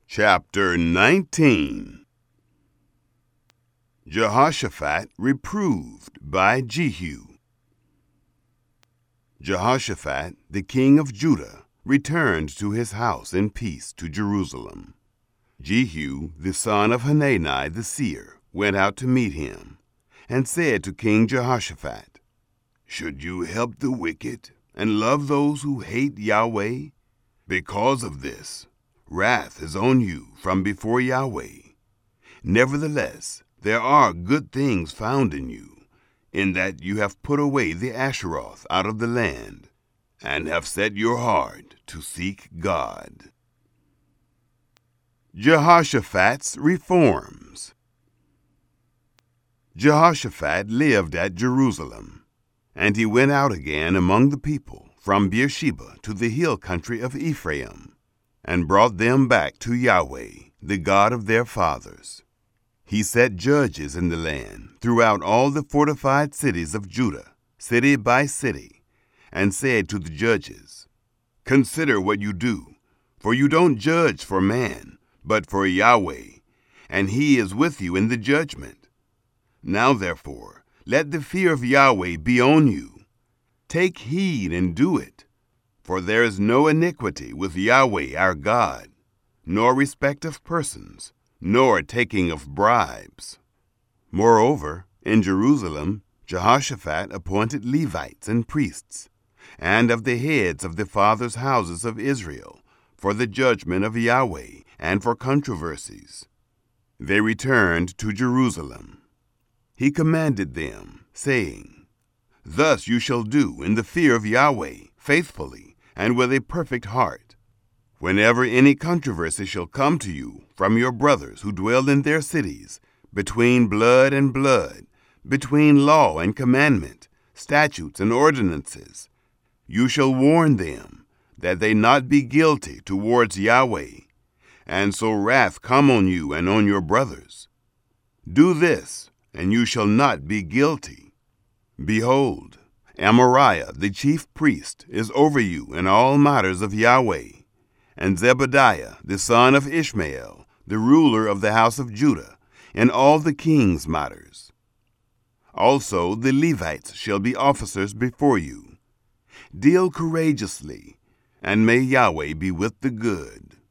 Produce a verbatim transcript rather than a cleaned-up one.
Chapter nineteen. Jehoshaphat reproved by Jehu. Jehoshaphat, the king of Judah, returned to his house in peace to Jerusalem. Jehu, the son of Hanani the seer, went out to meet him, and said to King Jehoshaphat, "Should you help the wicked and love those who hate Yahweh? Because of this, wrath is on you from before Yahweh. Nevertheless, there are good things found in you, in that you have put away the Asheroth out of the land, and have set your heart to seek God." Jehoshaphat's reforms. Jehoshaphat lived at Jerusalem, and he went out again among the people from Beersheba to the hill country of Ephraim, and brought them back to Yahweh, the God of their fathers. He set judges in the land throughout all the fortified cities of Judah, city by city, and said to the judges, "Consider what you do, for you don't judge for man, but for Yahweh, and he is with you in the judgment. Now therefore, let the fear of Yahweh be on you. Take heed and do it, for there is no iniquity with Yahweh our God, nor respect of persons, nor taking of bribes." Moreover, in Jerusalem, Jehoshaphat appointed Levites and priests, and of the heads of the fathers' houses of Israel, for the judgment of Yahweh and for controversies. They returned to Jerusalem. He commanded them, saying, "Thus you shall do in the fear of Yahweh, faithfully, and with a perfect heart. Whenever any controversy shall come to you from your brothers who dwell in their cities, between blood and blood, between law and commandment, statutes and ordinances, you shall warn them, that they not be guilty towards Yahweh, and so wrath come on you and on your brothers. Do this, and you shall not be guilty. Behold, Amariah the chief priest is over you in all matters of Yahweh, and Zebadiah the son of Ishmael, the ruler of the house of Judah, in all the king's matters. Also the Levites shall be officers before you. Deal courageously, and may Yahweh be with the good."